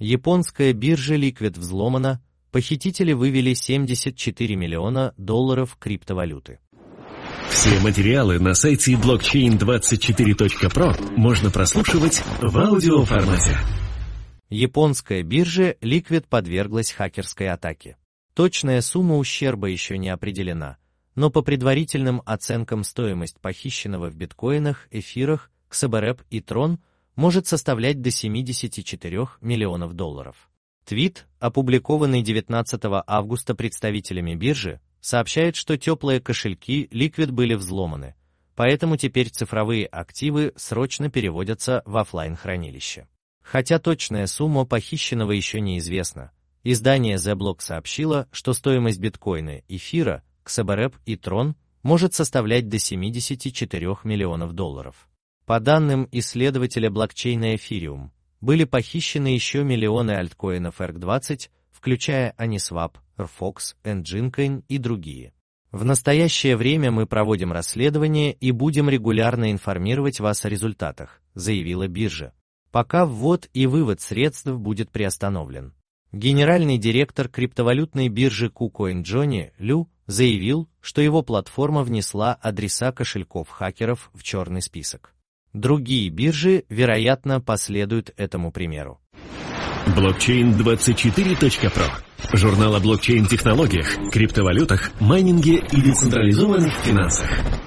Японская биржа Liquid взломана, похитители вывели $74 миллиона криптовалюты. Все материалы на сайте blockchain24.pro можно прослушивать в аудиоформате. Японская биржа Liquid подверглась хакерской атаке. Точная сумма ущерба еще не определена, но по предварительным оценкам стоимость похищенного в биткоинах, эфирах, XBRP и Tron может составлять до $74 миллионов. Твит, опубликованный 19 августа представителями биржи, сообщает, что теплые кошельки Liquid были взломаны, поэтому теперь цифровые активы срочно переводятся в офлайн-хранилище. Хотя точная сумма похищенного еще неизвестна, издание The Block сообщило, что стоимость биткоина, эфира, XBRP и Tron может составлять до $74 миллионов. По данным исследователя блокчейна Ethereum, были похищены еще миллионы альткоинов ERC-20, включая Uniswap, Rfox, Ngincoin и другие. В настоящее время мы проводим расследование и будем регулярно информировать вас о результатах, заявила биржа, пока ввод и вывод средств будет приостановлен. Генеральный директор криптовалютной биржи KuCoin Джонни Лю заявил, что его платформа внесла адреса кошельков хакеров в черный список. Другие биржи, вероятно, последуют этому примеру. Blockchain24.pro – журнал о блокчейн-технологиях, криптовалютах, майнинге и децентрализованных финансах.